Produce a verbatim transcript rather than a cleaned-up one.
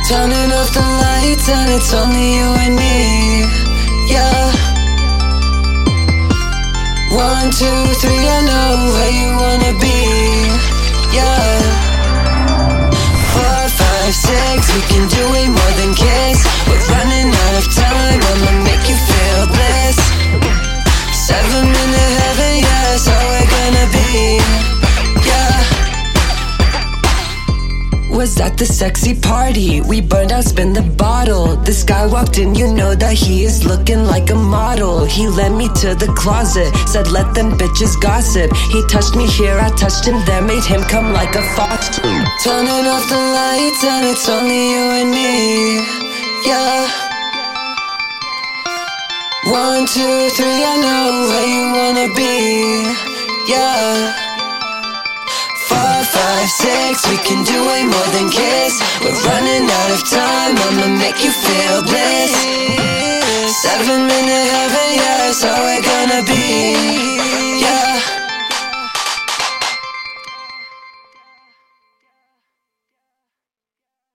Turning off the lights and it's only you and me, yeah. One, two, three, I know where you wanna be, yeah. Four, five, six, we can do way more than kiss. We're running out of time, I'ma make you feel bliss. Seven minute heaven, yeah, that's how we're gonna be, yeah. Was at the sexy party, we burned out, spin the bottle. This guy walked in, you know that he is looking like a model. He led me to the closet, said let them bitches gossip. He touched me here, I touched him there, made him come like a fox. Turning off the lights and it's only you and me, yeah. One, two, three, I know where you wanna be, yeah. Four, five, six, we can do way more than kiss. We're running out of time, I'ma make you feel bliss. Seven minute heaven, yeah, that's how it